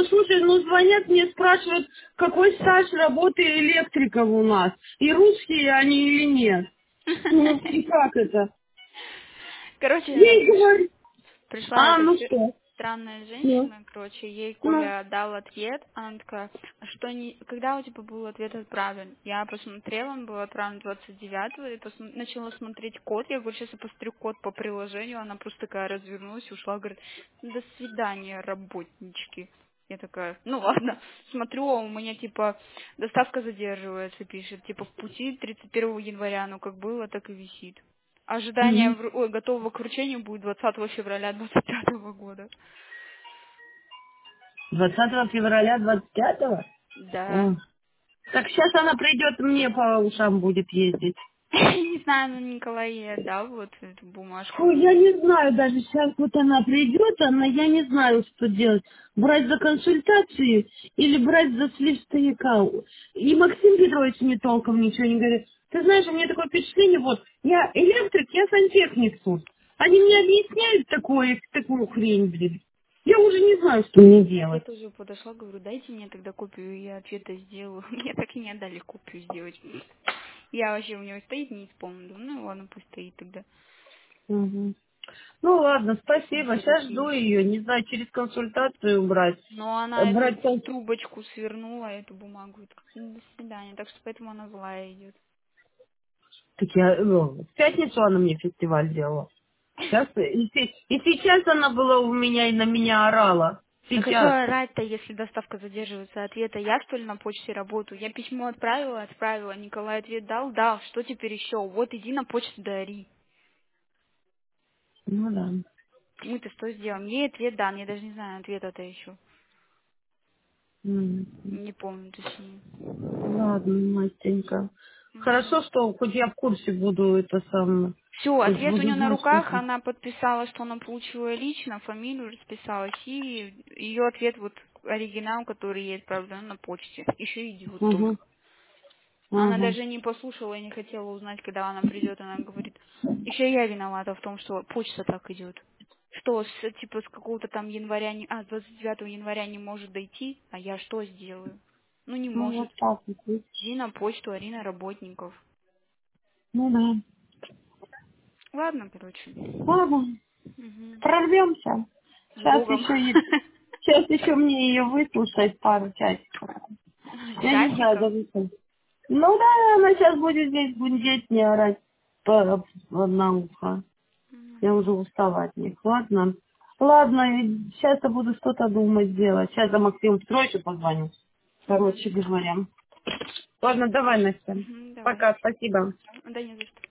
слушай, ну звонят мне, спрашивают, какой стаж работы электриков у нас. И русские они или нет. Ну, и как это? Короче, Я ей говорю, пришла эта ну что? странная Ну, женщина, короче, ей ну. Коля дал ответ, она такая, а что не, когда у тебя был ответ отправлен? Я посмотрела, он был отправлен 29-го, и начала смотреть код, я говорю, сейчас я посмотрю код по приложению, она просто такая развернулась и ушла, говорит, до свидания, работнички. Я такая, ну ладно, смотрю, а у меня типа доставка задерживается, пишет, типа в пути 31 января, ну как было, так и висит. Ожидание Мгм. готового к вручению будет 20 февраля 25 года. 20 февраля 25-го? Да. О. Так сейчас она придет, мне по ушам будет ездить. Не знаю, ну Николай ей отдал вот эту бумажку. Фу, я не знаю, даже сейчас вот она придет, я не знаю, что делать. Брать за консультацию или брать за слив стояка. И Максим Петрович мне толком ничего не говорит. Ты знаешь, у меня такое впечатление, вот, я электрик, я сантехник тут. Они мне объясняют такую хрень, блин. Я уже не знаю, что мне Я делать. тоже подошла, говорю, дайте мне тогда копию, я ответа сделаю. Мне так и не отдали копию сделать. Я вообще у него стоит, не исполню. Думаю, ну ладно, пусть стоит тогда. Мгм. Ну ладно, Мы спасибо. все Сейчас такие. жду ее. Не знаю, через консультацию брать. Но она эту Брать консультацию. трубочку свернула, эту бумагу. И такая, «Ну, до свидания. Так что поэтому она злая идет. Так я, в пятницу она мне фестиваль делала. Сейчас, и сейчас она была у меня и на меня орала. Так а что Сейчас. орать-то, если доставка задерживается ответа? Я, что ли, на почте работаю? Я письмо отправила, Николай ответ дал. Что теперь еще? Вот иди на почту да ори. Ну да. Мы-то что сделаем? Ей ответ дан, я даже не знаю ответа-то еще. М. Не помню точнее. Ладно, Настенька. Хорошо, Угу. что хоть я в курсе буду это самое. Все, Хоть ответ у буду нее на знать, что руках, это. она подписала, что она получила лично, фамилию расписалась, и ее ответ, вот оригинал, который ей отправлен на почте, еще идет Угу. только. Она Угу. даже не послушала и не хотела узнать, когда она придет. Она говорит, еще я виновата в том, что почта так идет. Что, типа, с какого-то там января, с 29 января не может дойти, а я что сделаю? Ну, не Ну вот может. так вот. Видишь? Иди на почту, ори на работников. Ну да. Ладно, короче. Ладно, Мгм. прорвемся. С Сейчас Богом. еще сейчас еще мне ее выслушать пару часиков. Я не знаю, Часиков? даже что. Ну да, она сейчас будет здесь гундеть, не орать на ухо. Я уже устала от них. Ладно. Ладно, сейчас я буду что-то думать делать. Сейчас за Максиму Петровичу позвоню. Мгм. Короче говоря. Ладно, давай, Настя. Мгм, давай. Пока, спасибо. Да не за что.